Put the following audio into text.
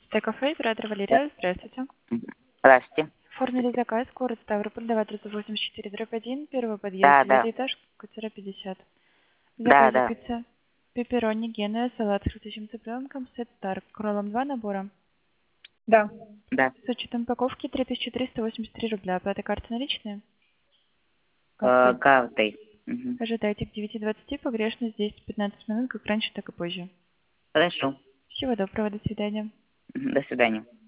Стек-кафе, оператор Да. Валерия, здравствуйте. Здравствуйте. Оформили заказ, город Ставрополь, до адресу 84/1, первый подъезд, Да, да. 9 этаж, квартира 50. В Да, заказе да. пицца, пепперони, геная, салат с хрустящим цыпленком, сет Старк, кролом 2 набора. Да. Да. С учетом упаковки 3383 рубля. Оплата карты наличные? Картой. Мгм. Ожидайте к 9:20, погрешность здесь 15 минут, как раньше, так и позже. Хорошо. Всего доброго, до свидания. Мгм. До свидания.